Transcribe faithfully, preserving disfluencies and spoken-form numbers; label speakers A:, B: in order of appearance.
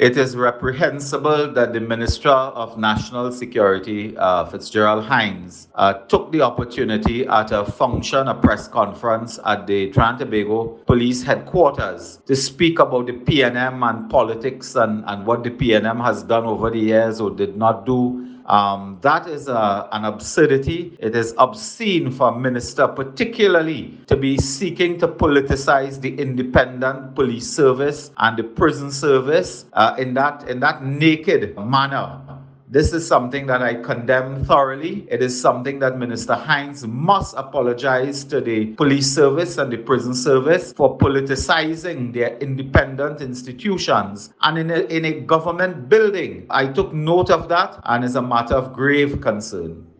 A: It is reprehensible that the Minister of National Security, uh, Fitzgerald Hines, uh, took the opportunity at a function, a press conference at the Trinidad and Tobago Police Headquarters to speak about the P N M and politics and, and what the P N M has done over the years or did not do. Um, that is a, an absurdity. It is obscene for a minister, particularly, to be seeking to politicize the independent police service and the prison service uh, in that in that naked manner. This is something that I condemn thoroughly. It is something that Minister Hines must apologize to the police service and the prison service for politicizing their independent institutions and in a, in a government building. I took note of that and it's a matter of grave concern.